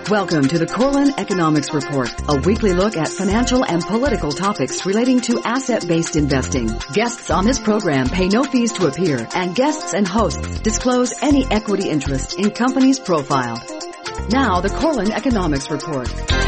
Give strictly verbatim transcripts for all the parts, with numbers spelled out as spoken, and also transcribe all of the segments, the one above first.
Welcome to the Corlin Economics Report, a weekly look at financial and political topics relating to asset-based investing. Guests on this program pay no fees to appear, and guests and hosts disclose any equity interest in companies profiled. Now, the Corlin Economics Report.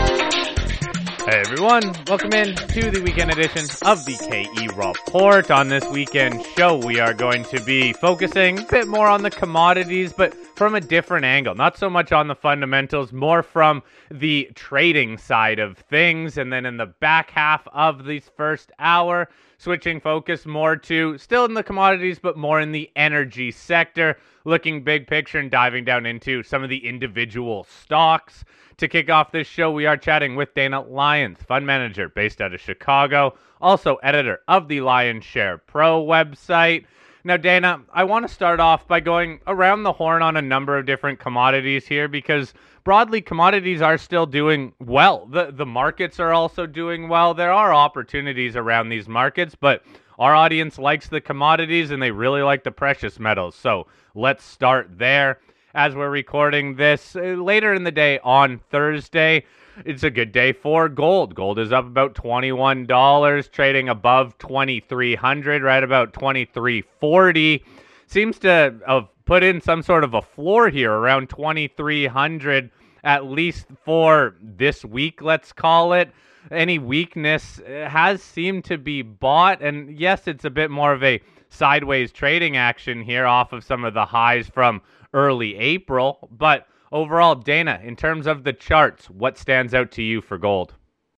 Hey everyone, welcome in to the weekend edition of the K E Report. On this weekend show, we are going to be focusing a bit more on the commodities, but from a different angle. Not so much on the fundamentals, more from the trading side of things. And then in the back half of this first hour, switching focus more to still in the commodities, but more in the energy sector, looking big picture and diving down into some of the individual stocks. To kick off this show, we are chatting with Dana Lyons, fund manager based out of Chicago, also editor of the Lions Share Pro website. Now, Dana, I want to start off by going around the horn on a number of different commodities here because broadly, commodities are still doing well. The, the markets are also doing well. There are opportunities around these markets, but our audience likes the commodities and they really like the precious metals. So let's start there. As we're recording this uh, later in the day on Thursday, it's a good day for gold. Gold is up about twenty-one dollars, trading above twenty-three hundred, right about twenty-three forty. Seems to have put in some sort of a floor here around twenty-three hundred, at least for this week, let's call it. Any weakness has seemed to be bought, and yes, it's a bit more of a sideways trading action here off of some of the highs from early April, but overall, Dana, in terms of the charts, what stands out to you for gold?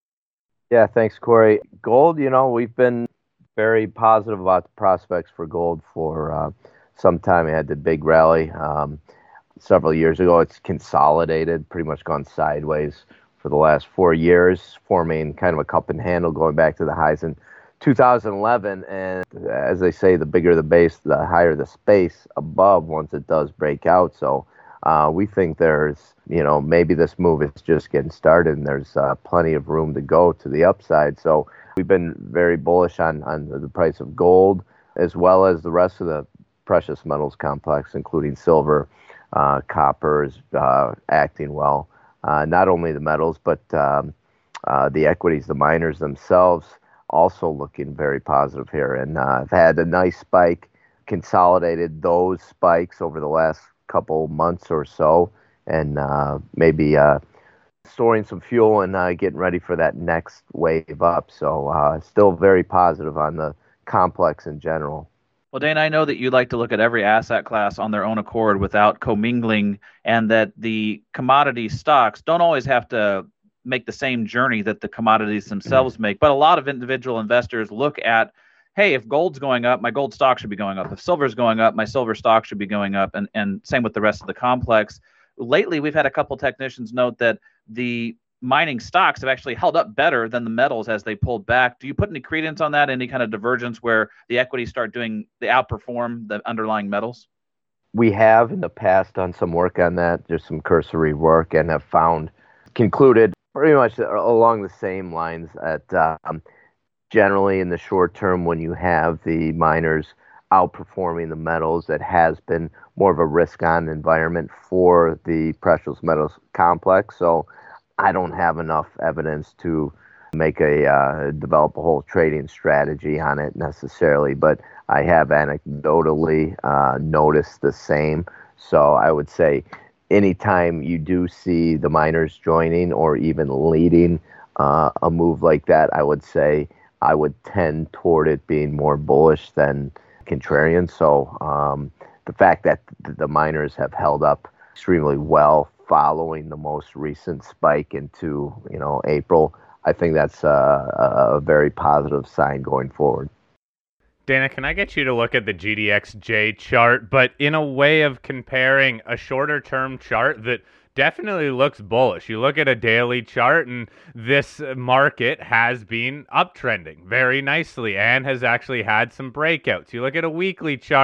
Yeah, thanks, Corey. Gold, you know, we've been very positive about the prospects for gold for uh, some time. It had the big rally um, several years ago. It's consolidated, pretty much gone sideways for the last four years, forming kind of a cup and handle going back to the highs in two thousand eleven, and as they say, the bigger the base, the higher the space above once it does break out. So uh, we think there's, you know, maybe this move is just getting started and there's uh, plenty of room to go to the upside. So we've been very bullish on, on the price of gold as well as the rest of the precious metals complex, including silver, uh, copper is uh, acting well. Uh, not only the metals, but um, uh, the equities, the miners themselves, also looking very positive here, and uh, I've had a nice spike, consolidated those spikes over the last couple months or so, and uh, maybe uh, storing some fuel and uh, getting ready for that next wave up. So uh, still very positive on the complex in general. Well, Dana, I know that you like to look at every asset class on their own accord without commingling, and that the commodity stocks don't always have to make the same journey that the commodities themselves make. But a lot of individual investors look at, hey, if gold's going up, my gold stock should be going up. If silver's going up, my silver stock should be going up. And, and same with the rest of the complex. Lately, we've had a couple technicians note that the mining stocks have actually held up better than the metals as they pulled back. Do you put any credence on that? Any kind of divergence where the equities start doing, they outperform the underlying metals? We have in the past done some work on that, just some cursory work, and have found, concluded pretty much along the same lines that um, generally in the short term, when you have the miners outperforming the metals, that has been more of a risk-on environment for the precious metals complex. So I don't have enough evidence to make a uh, develop a whole trading strategy on it necessarily, but I have anecdotally uh, noticed the same. So I would say anytime you do see the miners joining or even leading uh, a move like that, I would say I would tend toward it being more bullish than contrarian. So um, the fact that the miners have held up extremely well following the most recent spike into, you know, April, I think that's a, a very positive sign going forward. Dana, can I get you to look at the G D X J chart, but in a way of comparing a shorter term chart that definitely looks bullish? You look at a daily chart and this market has been uptrending very nicely and has actually had some breakouts. You look at a weekly chart,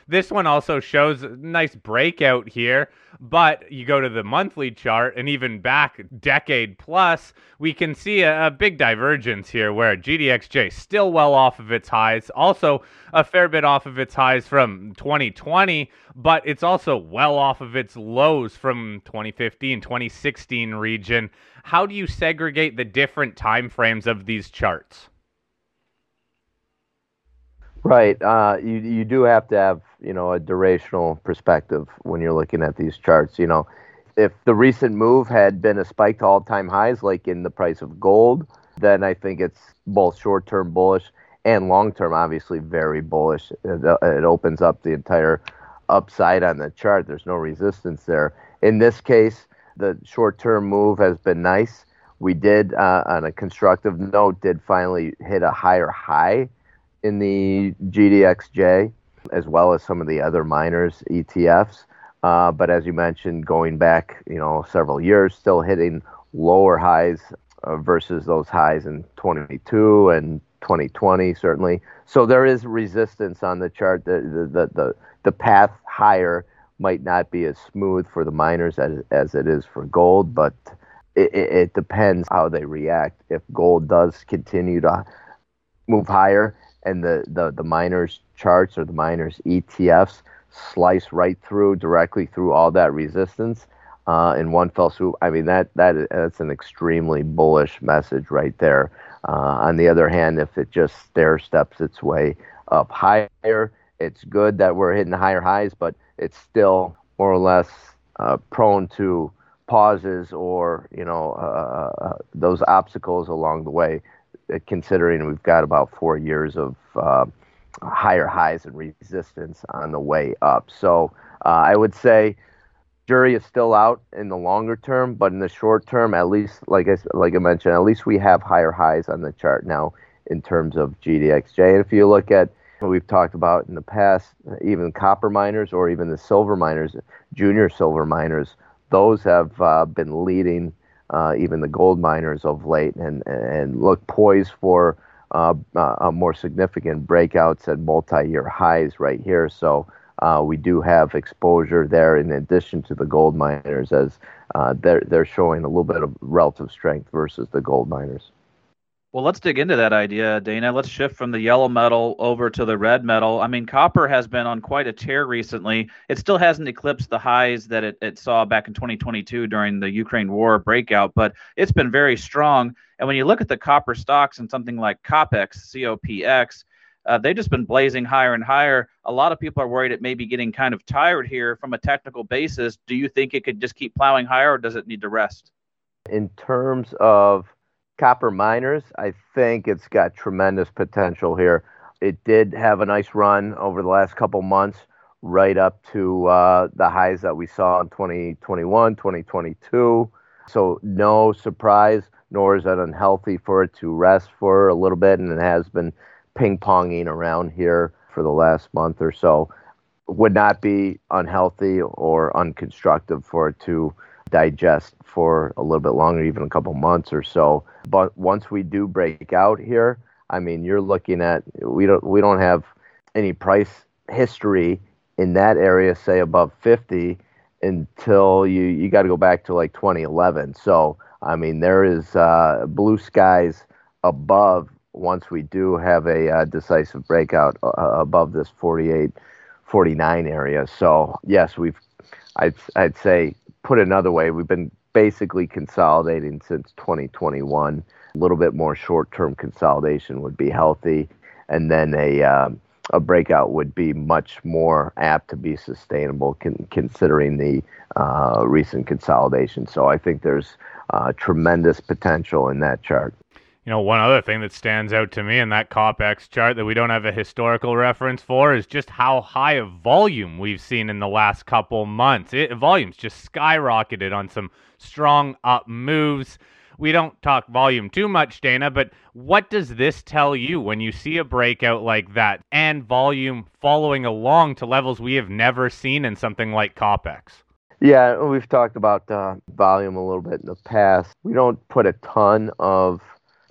This one also shows a nice breakout here, but you go to the monthly chart and even back decade plus, we can see a, a big divergence here where G D X J still well off of its highs, also a fair bit off of its highs from twenty twenty, but it's also well off of its lows from twenty fifteen, twenty sixteen region. How do you segregate the different time frames of these charts? Right. Uh, you you do have to have, you know, a durational perspective when you're looking at these charts. You know, if the recent move had been a spike to all-time highs, like in the price of gold, then I think it's both short-term bullish and long-term, obviously, very bullish. It, it opens up the entire upside on the chart. There's no resistance there. In this case, the short-term move has been nice. We did, uh, on a constructive note, did finally hit a higher high in the G D X J, as well as some of the other miners, E T Fs. Uh, but as you mentioned, going back, you know, several years, still hitting lower highs uh, versus those highs in twenty-two and twenty twenty, certainly. So there is resistance on the chart. The the the the, the path higher might not be as smooth for the miners as as it is for gold, but it, it, it depends how they react. If gold does continue to move higher, and the, the, the miners charts or the miners E T Fs slice right through, directly through all that resistance uh, in one fell swoop, I mean, that that that's an extremely bullish message right there. Uh, on the other hand, if it just stair steps its way up higher, it's good that we're hitting higher highs, but it's still more or less uh, prone to pauses or, you know, uh, those obstacles along the way, considering we've got about four years of uh, higher highs and resistance on the way up. So uh, I would say jury is still out in the longer term, but in the short term, at least, like I, like I mentioned, at least we have higher highs on the chart now in terms of G D X J. And if you look at what we've talked about in the past, even copper miners or even the silver miners, junior silver miners, those have uh, been leading Uh, even the gold miners of late, and and look poised for uh, uh, more significant breakouts at multi-year highs right here. So uh, we do have exposure there in addition to the gold miners, as uh, they're they're showing a little bit of relative strength versus the gold miners. Well, let's dig into that idea, Dana. Let's shift from the yellow metal over to the red metal. I mean, copper has been on quite a tear recently. It still hasn't eclipsed the highs that it, it saw back in twenty twenty-two during the Ukraine war breakout, but it's been very strong. And when you look at the copper stocks and something like COPEX, C O P X, uh, they've just been blazing higher and higher. A lot of people are worried it may be getting kind of tired here from a technical basis. Do you think it could just keep plowing higher, or does it need to rest? In terms of copper miners, I think it's got tremendous potential here. It did have a nice run over the last couple months, right up to uh, the highs that we saw in twenty twenty-one, twenty twenty-two. So no surprise, nor is it unhealthy for it to rest for a little bit, and it has been ping-ponging around here for the last month or so. Would not be unhealthy or unconstructive for it to digest for a little bit longer, even a couple months or so. But once we do break out here, I mean, you're looking at, we don't we don't have any price history in that area, say above fifty, until you you got to go back to like twenty eleven. So I mean, there is uh, blue skies above once we do have a uh, decisive breakout uh, above this forty-eight, forty-nine area. So yes, we've I'd I'd say, put another way, we've been basically consolidating since twenty twenty-one. A little bit more short-term consolidation would be healthy, and then a um, a breakout would be much more apt to be sustainable, con- considering the uh, recent consolidation. So I think there's uh, tremendous potential in that chart. You know, one other thing that stands out to me in that COPEX chart that we don't have a historical reference for is just how high of volume we've seen in the last couple months. It, volume's just skyrocketed on some strong up moves. We don't talk volume too much, Dana, but what does this tell you when you see a breakout like that and volume following along to levels we have never seen in something like COPEX? Yeah, we've talked about uh, volume a little bit in the past. We don't put a ton of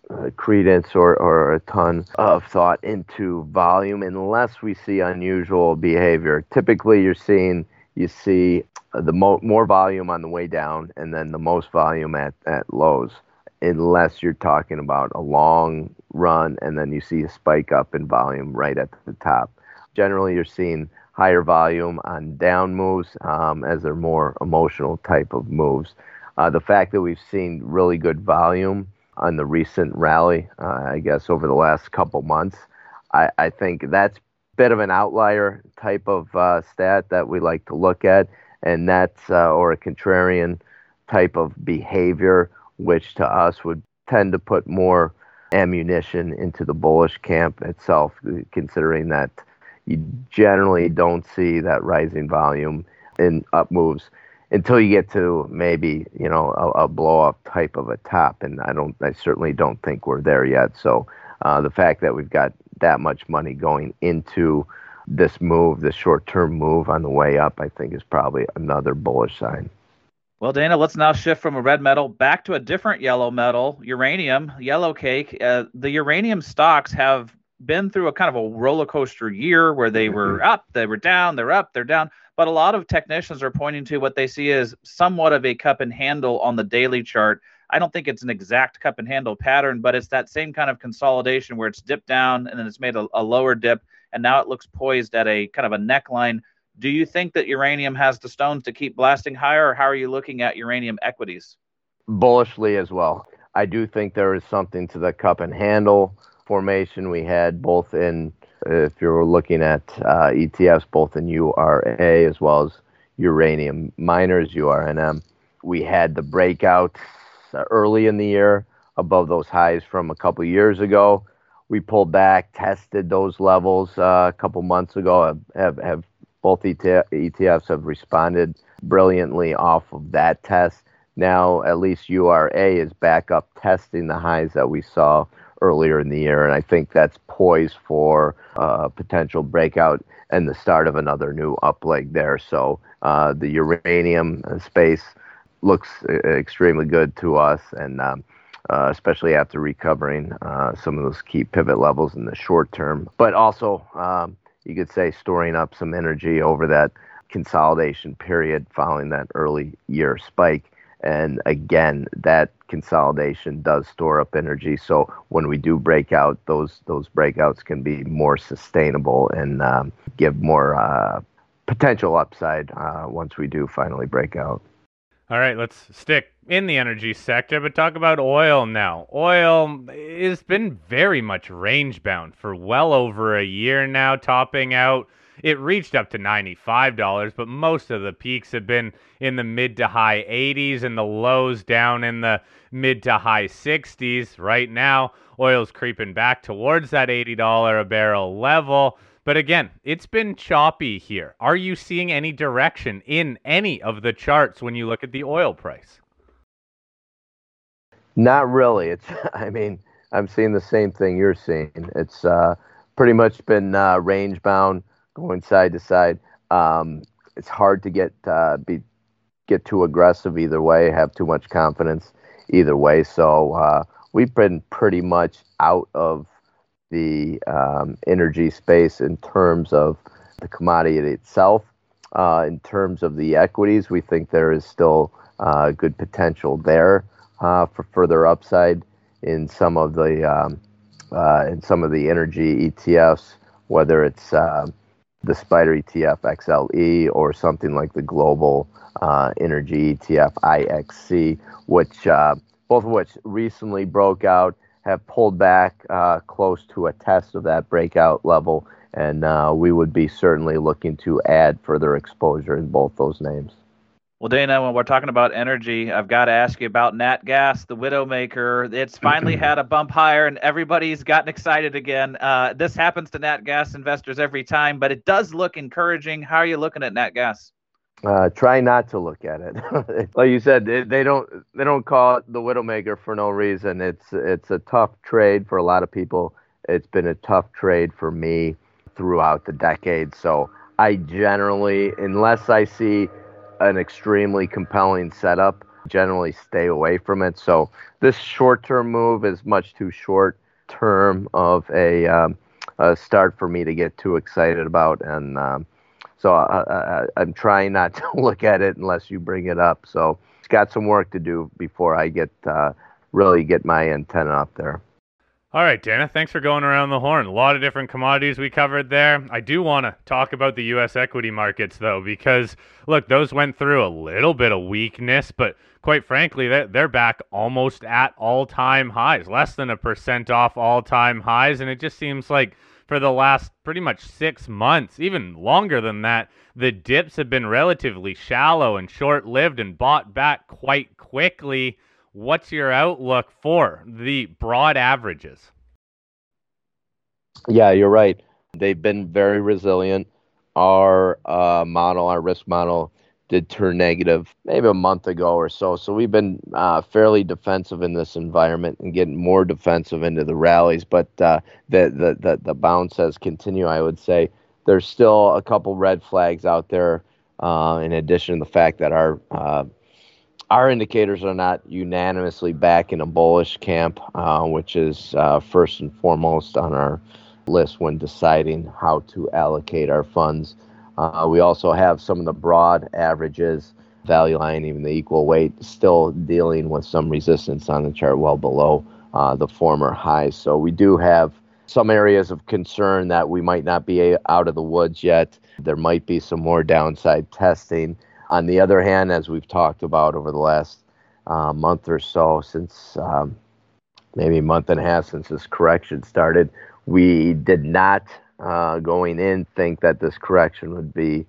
uh, credence or, or a ton of thought into volume unless we see unusual behavior. Typically, you're seeing you see the mo- more volume on the way down and then the most volume at, at lows, unless you're talking about a long run and then you see a spike up in volume right at the top. Generally, you're seeing higher volume on down moves um, as they're more emotional type of moves. Uh, the fact that we've seen really good volume on the recent rally, uh, I guess over the last couple months, I, I think that's a bit of an outlier type of uh, stat that we like to look at, and that's uh, or a contrarian type of behavior, which to us would tend to put more ammunition into the bullish camp itself, considering that you generally don't see that rising volume in up moves until you get to maybe, you know, a, a blow up type of a top. And I don't, I certainly don't think we're there yet. So uh, the fact that we've got that much money going into this move, this short term move on the way up, I think is probably another bullish sign. Well, Dana, let's now shift from a red metal back to a different yellow metal, uranium, yellow cake. Uh, the uranium stocks have been through a kind of a roller coaster year where they were up, they were down, they're up, they're down. But a lot of technicians are pointing to what they see as somewhat of a cup and handle on the daily chart. I don't think it's an exact cup and handle pattern, but it's that same kind of consolidation where it's dipped down and then it's made a, a lower dip, and now it looks poised at a kind of a neckline. Do you think that uranium has the stones to keep blasting higher, or how are you looking at uranium equities? Bullishly as well. I do think there is something to the cup and handle formation we had both in, if you're looking at uh, E T Fs, both in U R A as well as uranium miners, U R N M. We had the breakout early in the year above those highs from a couple years ago. We pulled back, tested those levels uh, a couple months ago. Have, have, have both E T Fs have responded brilliantly off of that test. Now, at least U R A is back up testing the highs that we saw earlier in the year, and I think that's poised for a uh, potential breakout and the start of another new up leg there. So uh, the uranium space looks extremely good to us, and um, uh, especially after recovering uh, some of those key pivot levels in the short term, but also um, you could say storing up some energy over that consolidation period following that early year spike. And again, that consolidation does store up energy. So when we do break out, those those breakouts can be more sustainable and um, give more uh, potential upside uh, once we do finally break out. All right, let's stick in the energy sector, but talk about oil now. Oil has been very much range bound for well over a year now, topping out. It reached up to ninety-five dollars, but most of the peaks have been in the mid to high eighties and the lows down in the mid to high sixties. Right now, oil's creeping back towards that eighty dollars a barrel level. But again, it's been choppy here. Are you seeing any direction in any of the charts when you look at the oil price? Not really. It's, I mean, I'm seeing the same thing you're seeing. It's uh, pretty much been uh, range bound, going side to side. Um, it's hard to get uh, be get too aggressive either way, have too much confidence either way. So uh, we've been pretty much out of the um, energy space in terms of the commodity itself. Uh, in terms of the equities, we think there is still uh, good potential there uh, for further upside in some of the um, uh, in some of the energy E T Fs, whether it's uh, the Spider E T F X L E or something like the Global uh, Energy E T F I X C, which uh, both of which recently broke out, have pulled back uh, close to a test of that breakout level, and uh, we would be certainly looking to add further exposure in both those names. Well, Dana, when we're talking about energy, I've got to ask you about Nat Gas, the Widowmaker. It's finally had a bump higher, and everybody's gotten excited again. Uh, this happens to Nat Gas investors every time, but it does look encouraging. How are you looking at Nat Gas? Uh, try not to look at it. Like you said, they, they don't they don't call it the Widowmaker for no reason. It's it's a tough trade for a lot of people. It's been a tough trade for me throughout the decade. So I generally, unless I see an extremely compelling setup, generally stay away from it. So this short-term move is much too short-term of a, um, a start for me to get too excited about. And um, so I, I, I'm trying not to look at it unless you bring it up. So it's got some work to do before I get uh, really get my antenna up there. All right, Dana, thanks for going around the horn. A lot of different commodities we covered there. I do want to talk about the U S equity markets, though, because, look, those went through a little bit of weakness, but quite frankly, they're back almost at all-time highs, less than a percent off all-time highs, and it just seems like for the last pretty much six months, even longer than that, the dips have been relatively shallow and short-lived and bought back quite quickly. What's your outlook for the broad averages? Yeah, you're right. They've been very resilient. Our uh, model, our risk model, did turn negative maybe a month ago or so. So we've been uh, fairly defensive in this environment and getting more defensive into the rallies. But uh, the, the, the, the bounce has continued, I would say. There's still a couple red flags out there, uh, in addition to the fact that our uh, Our indicators are not unanimously back in a bullish camp, uh, which is uh, first and foremost on our list when deciding how to allocate our funds. Uh, we also have some of the broad averages, value line, even the equal weight, still dealing with some resistance on the chart well below uh, the former highs. So we do have some areas of concern that we might not be out of the woods yet. There might be some more downside testing. On the other hand, as we've talked about over the last uh, month or so, since um, maybe a month and a half since this correction started, we did not, uh, going in, think that this correction would be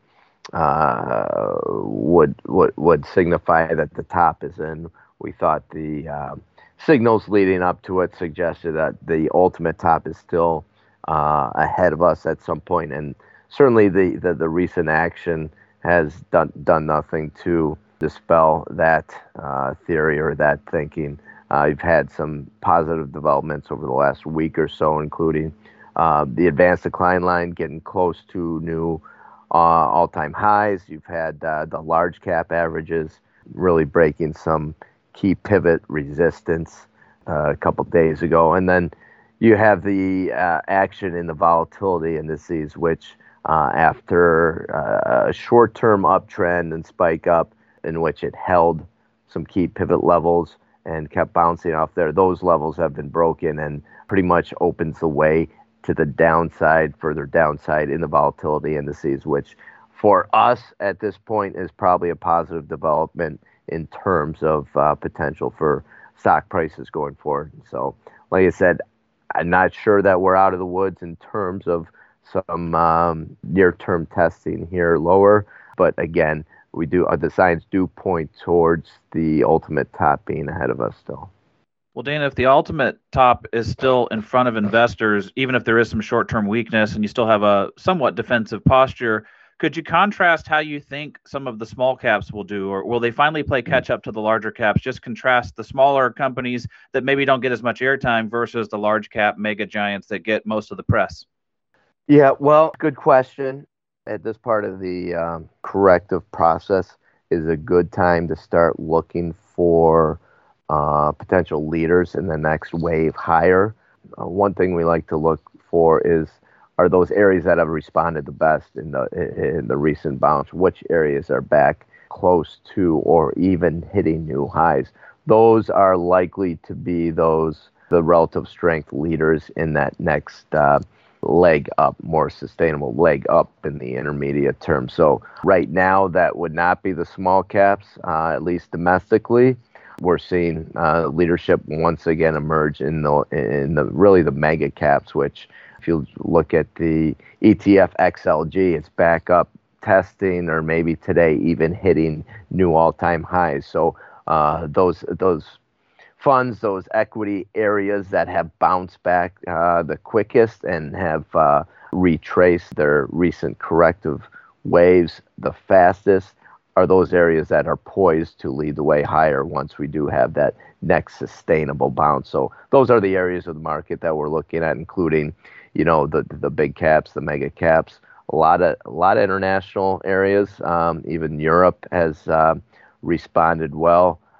uh, would would would signify that the top is in. We thought the uh, signals leading up to it suggested that the ultimate top is still uh, ahead of us at some point, and certainly the the, the recent action has done done nothing to dispel that uh, theory or that thinking. Uh, you've had some positive developments over the last week or so, including uh, the advanced decline line getting close to new uh, all-time highs. You've had uh, the large cap averages really breaking some key pivot resistance uh, a couple days ago. And then you have the uh, action in the volatility indices, which Uh, after uh, a short-term uptrend and spike up in which it held some key pivot levels and kept bouncing off there, those levels have been broken and pretty much opens the way to the downside, further downside in the volatility indices, which for us at this point is probably a positive development in terms of uh, potential for stock prices going forward. So, like I said, I'm not sure that we're out of the woods in terms of some um, near-term testing here lower, but again, we do uh, the signs do point towards the ultimate top being ahead of us still. Well, Dana, if the ultimate top is still in front of investors, even if there is some short-term weakness and you still have a somewhat defensive posture, could you contrast how you think some of the small caps will do, or will they finally play catch up to the larger caps? Just contrast the smaller companies that maybe don't get as much airtime versus the large cap mega giants that get most of the press. Yeah, well, good question. At this part of the um, corrective process is a good time to start looking for uh, potential leaders in the next wave higher. Uh, one thing we like to look for is, are those areas that have responded the best in the in the recent bounce? Which areas are back close to or even hitting new highs? Those are likely to be those the relative strength leaders in that next uh, leg up, more sustainable leg up in the intermediate term. So right now, that would not be the small caps, uh, at least domestically. We're seeing uh, leadership once again emerge in the in the really the mega caps, which if you look at the E T F X L G, it's back up testing or maybe today even hitting new all-time highs. So uh, those those funds, those equity areas that have bounced back uh, the quickest and have uh, retraced their recent corrective waves the fastest are those areas that are poised to lead the way higher once we do have that next sustainable bounce. So those are the areas of the market that we're looking at, including, you know, the the big caps, the mega caps, a lot of a lot of international areas. Um, even Europe has uh, responded well.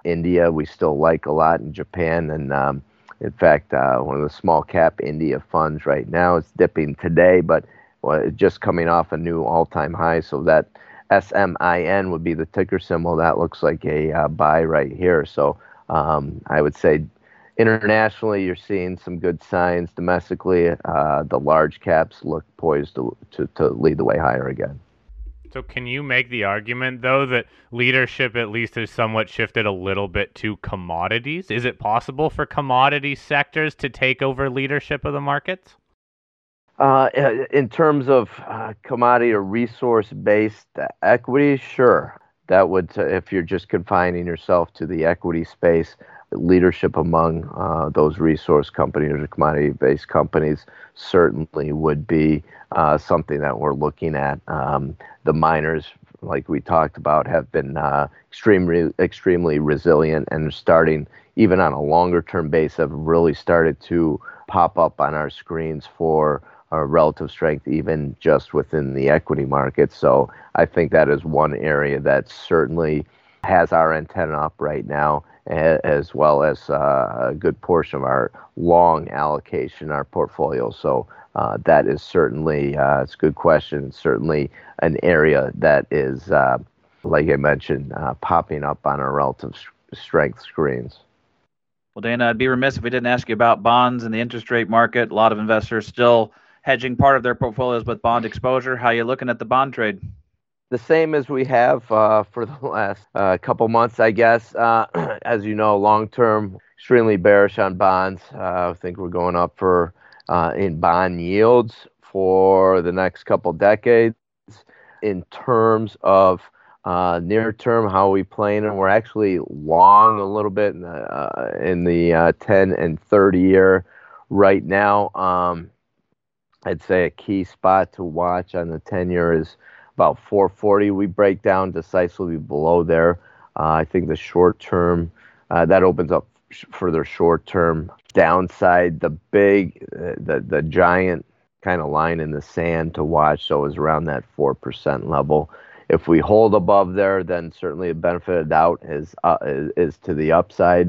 India we still like a lot, in Japan, and um, in fact, uh, one of the small cap India funds right now is dipping today, but well, it's just coming off a new all-time high. So that S M I N would be the ticker symbol. That looks like a uh, buy right here. So um, I would say internationally, you're seeing some good signs. Domestically, uh, the large caps look poised to, to, to lead the way higher again. So can you make the argument, though, that leadership at least has somewhat shifted a little bit to commodities? Is it possible for commodity sectors to take over leadership of the markets? Uh, in terms of uh, commodity or resource-based equity, sure. That would, if you're just confining yourself to the equity space, leadership among uh, those resource companies or commodity-based companies certainly would be uh, something that we're looking at. Um, the miners, like we talked about, have been uh, extremely, extremely resilient, and starting, even on a longer-term basis, have really started to pop up on our screens for uh, relative strength, even just within the equity market. So I think that is one area that certainly has our antenna up right now, as well as uh, a good portion of our long allocation, our portfolio. So uh, that is certainly, uh, it's a good question. It's certainly an area that is, uh, like I mentioned, uh, popping up on our relative strength screens. Well, Dana, I'd be remiss if we didn't ask you about bonds and the interest rate market. A lot of investors still hedging part of their portfolios with bond exposure. How are you looking at the bond trade? The same as we have uh, for the last uh, couple months, I guess. Uh, as you know, long-term, extremely bearish on bonds. Uh, I think we're going up for uh, in bond yields for the next couple decades. In terms of uh, near-term, how are we playing? And we're actually long a little bit in the, uh, in the uh, ten and thirty year right now. Um, I'd say a key spot to watch on the ten year is about four forty. We break down decisively below there. Uh, I think the short term, uh, that opens up sh- further short term downside. The big, uh, the the giant kind of line in the sand to watch, so is around that four percent level. If we hold above there, then certainly the benefit of doubt is, uh, is, is to the upside,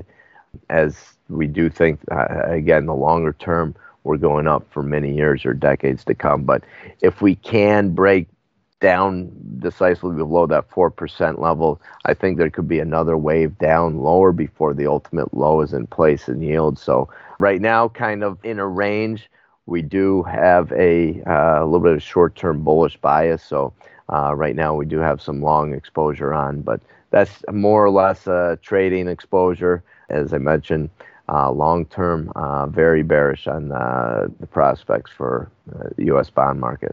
as we do think, uh, again, the longer term, we're going up for many years or decades to come. But if we can break down decisively below that four percent level, I think there could be another wave down lower before the ultimate low is in place in yield. So right now, kind of in a range, we do have a, uh, a little bit of short-term bullish bias. So uh, right now we do have some long exposure on, but that's more or less a trading exposure. As I mentioned, uh, long-term, uh, very bearish on uh, the prospects for uh, the U S bond market.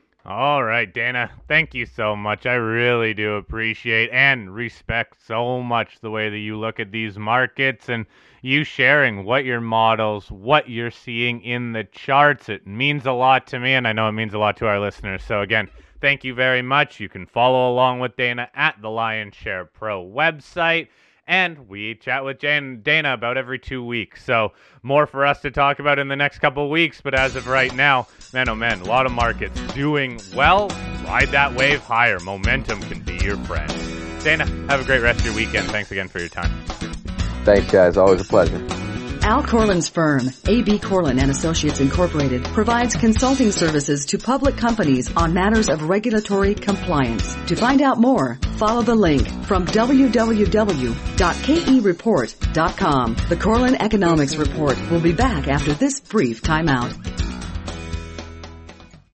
All right, Dana, thank you so much. I really do appreciate and respect so much the way that you look at these markets and you sharing what your models, what you're seeing in the charts. It means a lot to me, and I know it means a lot to our listeners. So again, thank you very much. You can follow along with Dana at the Lion Share Pro website. And we chat with Jan, Dana about every two weeks. So more for us to talk about in the next couple of weeks. But as of right now, man, oh man, a lot of markets doing well. Ride that wave higher. Momentum can be your friend. Dana, have a great rest of your weekend. Thanks again for your time. Thanks, guys. Always a pleasure. Al Corlin's firm, A B Corlin and Associates Incorporated, provides consulting services to public companies on matters of regulatory compliance. To find out more, follow the link from w w w dot k e report dot com. The Corlin Economics Report will be back after this brief timeout.